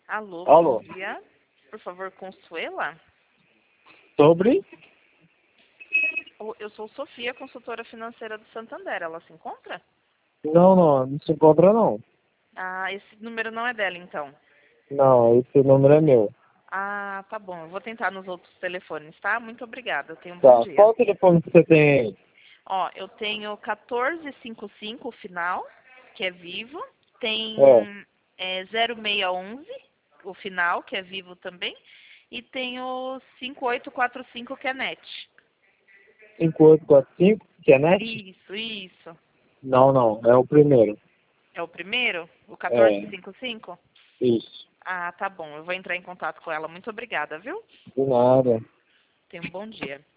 Alô, Alô. bom dia. Por favor, Consuela? Sobre? Eu sou Sofia, consultora financeira do Santander. Ela se encontra? Não se encontra não. Ah, esse número não é dela, então. Não, esse número é meu. Ah, tá bom. Eu vou tentar nos outros telefones, tá? Muito obrigada. Tenha um bom Tá, dia. qual o telefone que você tem aí? Ó, eu tenho 1455 o final, que é vivo. Tem É, 0611 o final, que é vivo também. E tem o 5845, que é net. 5845, que é net? Isso. Não, é o primeiro. É o primeiro? O É, 1455? isso. Ah, tá bom. Eu vou entrar em contato com ela. Muito obrigada, viu? De nada. Tenha um bom dia.